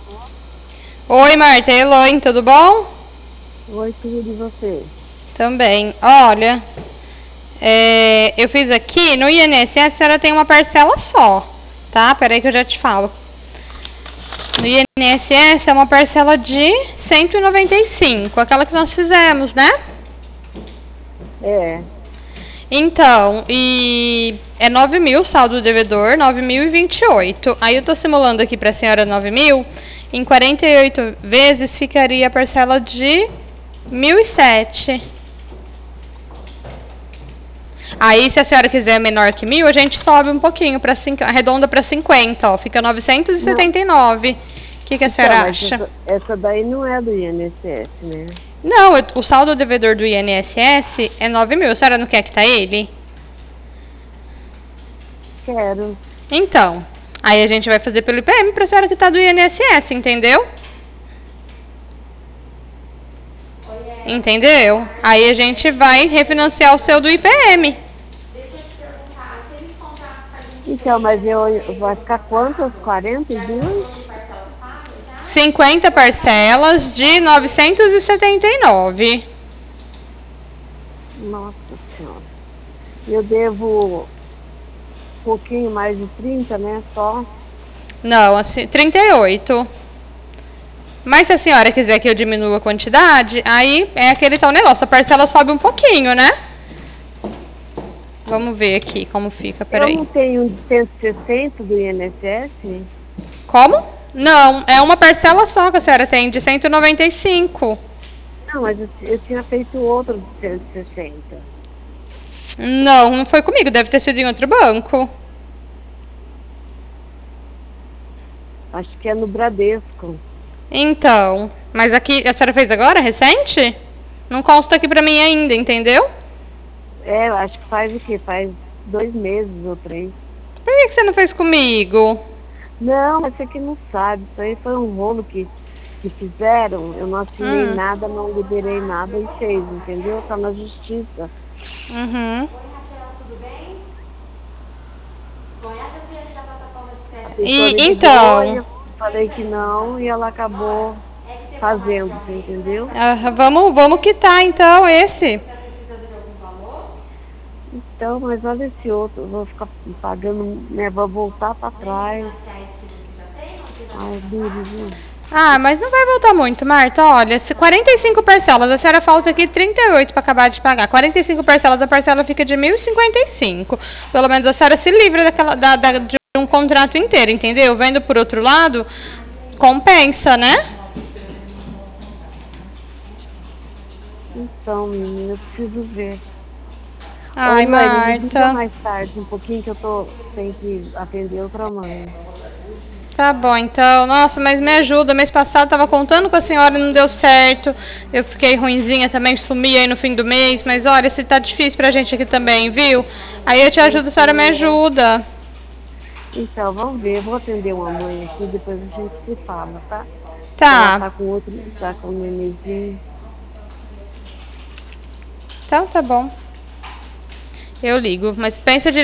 Oi, Marta, Elaine, tudo bom? Oi, tudo e você? Também. Olha, eu fiz aqui no INSS, a senhora tem uma parcela só, tá? Peraí que eu já te falo. No INSS é uma parcela de 195, aquela que nós fizemos, né? É, Então, e é 9 mil saldo do devedor, 9.028. Aí eu tô simulando aqui pra senhora 9 mil, em 48 vezes ficaria a parcela de 1.007. Aí, se a senhora quiser menor que 1.000, a gente sobe um pouquinho, arredonda para 50, ó, fica não, 979. O que a então, senhora mas acha? essa daí não é do INSS, né? Não, o saldo devedor do INSS é 9 mil. A senhora não quer que tá ele? Quero. Então, aí a gente vai fazer pelo IPM pra senhora que tá do INSS, entendeu? Entendeu? Aí a gente vai refinanciar o seu do IPM. Então, mas vai ficar quantas? 42? 50 parcelas de 979. Nossa Senhora. Eu devo um pouquinho mais de 30, né? Só. Não, assim, 38. Mas se a senhora quiser que eu diminua a quantidade, aí é aquele tal negócio. A parcela sobe um pouquinho, né? Vamos ver aqui como fica, Eu peraí. não tenho 160 do INSS? Como? Não, é uma parcela só que a senhora tem, de 195. Não, mas eu tinha feito outro de 160. Não, não foi comigo, deve ter sido em outro banco. Acho que é no Bradesco. Então, mas aqui, a senhora fez agora, recente? Não consta aqui pra mim ainda, entendeu? É, eu acho que faz o quê? Faz 2 meses ou 3. Por que você não fez comigo? Não, você que não sabe. Isso aí foi um rolo que fizeram. Eu não assinei Hum, nada, não liberei nada e fez, entendeu? Tá na justiça. uhum. A pessoa E, me ligou e então, eu falei que não e ela acabou fazendo, você entendeu? vamos quitar então esse. Então, mas olha esse outro, eu vou ficar pagando, né? Vou voltar para trás. Ai, duro, viu? Ah, mas não vai voltar muito, Marta. Olha, se 45 parcelas, a senhora falta aqui 38 para acabar de pagar. 45 parcelas, a parcela fica de 1.055. Pelo menos a senhora se livra de um contrato inteiro, entendeu? Vendo por outro lado, compensa, né? Então, menina, eu preciso ver. Ô, Ai, Elaine, me liga Marta. mais tarde um pouquinho que tenho que atender outra mãe. Tá bom, então. Nossa, mas me ajuda. Mês passado tava contando com a senhora e não deu certo. Eu fiquei ruinzinha também, sumi aí no fim do mês. Mas olha, se tá difícil pra gente aqui também, viu? Aí eu te Eu ajudo, a senhora me sei, é. ajuda. Então, vamos ver. Eu vou atender uma mãe aqui, depois a gente se fala, tá? Ela Tá. tá com outro, tá com um nenenzinho. Então tá bom. Eu ligo. Mas pensa